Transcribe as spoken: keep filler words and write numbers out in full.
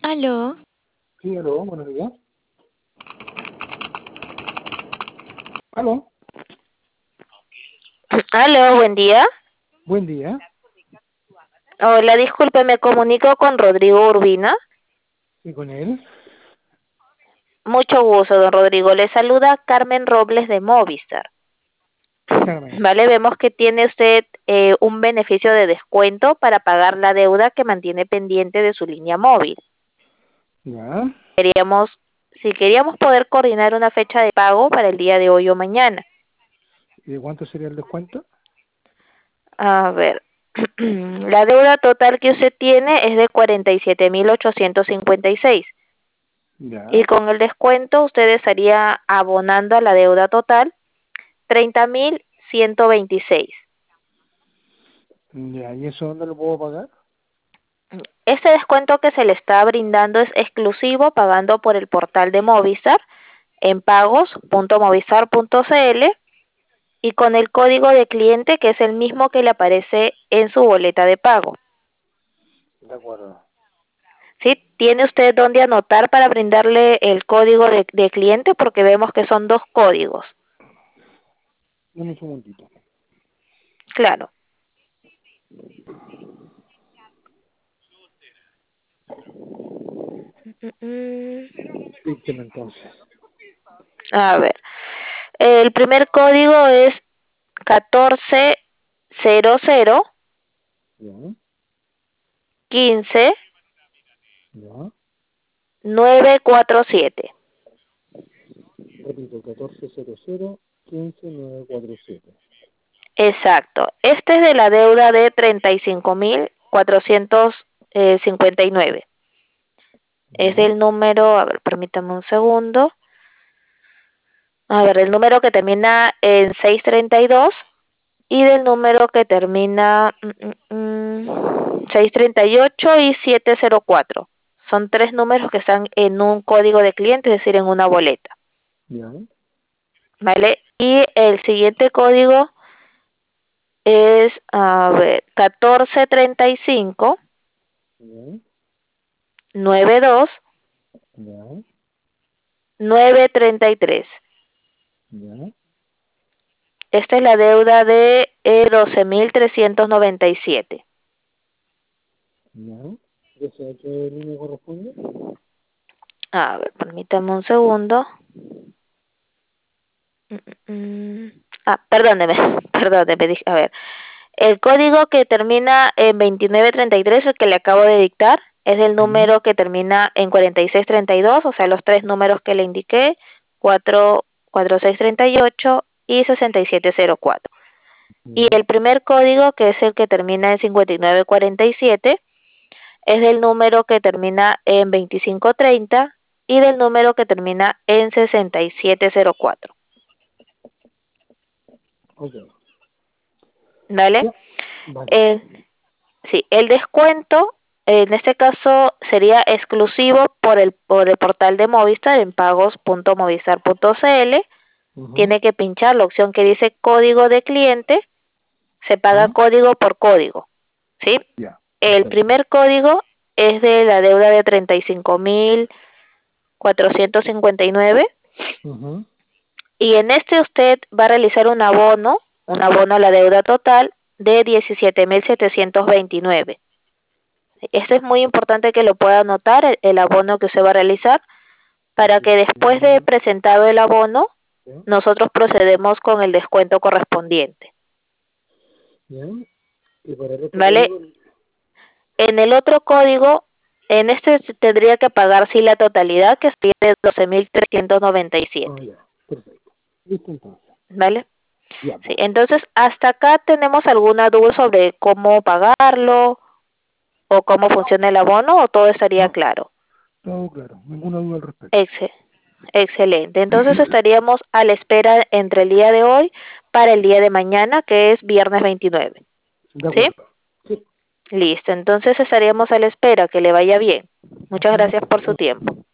Aló, Sí, aló, buenos días. Aló, Aló, buen día. buen día. Hola, disculpe, me comunico con Rodrigo Urbina. ¿Y con él? Mucho gusto, don Rodrigo. Le saluda Carmen Robles de Movistar. Carmen. Vale, vemos que tiene usted eh, un beneficio de descuento para pagar la deuda que mantiene pendiente de su línea móvil. Ya. Queríamos, si queríamos poder coordinar una fecha de pago para el día de hoy o mañana. ¿Y de cuánto sería el descuento? A ver, la deuda total que usted tiene es de cuarenta y siete mil ochocientos cincuenta y seis. Y Ya. con el descuento usted estaría abonando a la deuda total treinta mil ciento veintiséis. Ya, ¿y eso dónde lo puedo pagar? Este descuento que se le está brindando es exclusivo pagando por el portal de Movistar en pagos punto movistar punto cl y con el código de cliente que es el mismo que le aparece en su boleta de pago. De acuerdo. ¿Sí? ¿Tiene usted dónde anotar para brindarle el código de, de cliente? Porque vemos que son dos códigos. Dame un segundito. Claro. Mm, mm. Dígame entonces. A ver, el primer código es catorce cero cero Ya. quince Ya. nueve cuatro siete. Repito, catorce cero cero quince nueve cuatro siete. Exacto. Este es de la deuda de treinta y cinco mil cuatrocientos cincuenta y nueve. Es Ya. del número, a ver, permítame un segundo. A ver, el número que termina en seiscientos treinta y dos y del número que termina mm, mm, mm, seiscientos treinta y ocho y setecientos cuatro. Son tres números que están en un código de cliente, es decir, en una boleta. Ya. ¿Vale? Y el siguiente código es, a ver, catorce treinta y cinco Ya. noventa y dos Ya. novecientos treinta y tres. Ya. Esta es la deuda de eh, doce mil trescientos noventa y siete. Ya. ¿Ese a qué línea corresponde? A ver, permítame un segundo. Mm, mm, mm. Ah, perdóneme, perdóneme, dije- a ver. El código que termina en veintinueve treinta y tres, el que le acabo de dictar, es el Ujú. número que termina en cuarenta y seis treinta y dos, o sea, los tres números que le indiqué, cuatro, cuarenta y seis treinta y ocho y sesenta y siete cero cuatro. Y Ya. el primer código, que es el que termina en cincuenta y nueve cuarenta y siete, es del número que termina en veinticinco treinta y del número que termina en sesenta y siete cero cuatro. Ok. ¿Vale? Ya. Vale. El, sí, el descuento en este caso sería exclusivo por el, por el portal de Movistar en pagos punto movistar punto cl. Ujú. Tiene que pinchar la opción que dice código de cliente, se paga ¿Ah? código por código. ¿Sí? Ya. El Perfecto. primer código es de la deuda de treinta y cinco mil cuatrocientos cincuenta y nueve Ujú. y en este usted va a realizar un abono, un abono a la deuda total de diecisiete mil setecientos veintinueve. Esto es muy importante que lo pueda anotar, el, el abono que usted va a realizar, para que después de diecisiete. presentado el abono, Ya. nosotros procedemos con el descuento correspondiente. Ya. Y para el otro ¿Vale? código, En el otro código, en este se tendría que pagar sí la totalidad, que sería de doce mil trescientos noventa y ah, siete. ya, perfecto. Listo entonces. ¿Vale? Ya, Sí, pues. entonces, ¿hasta acá tenemos alguna duda sobre cómo pagarlo o cómo funciona el abono o todo estaría No, claro? todo claro, ninguna duda al respecto. Exe- Excelente. Entonces estaríamos a la espera entre el día de hoy para el día de mañana, que es viernes veintinueve. De ¿Sí? acuerdo. Sí, Listo. Entonces estaríamos a la espera. Que le vaya bien. Muchas muchas gracias por su gracias. tiempo.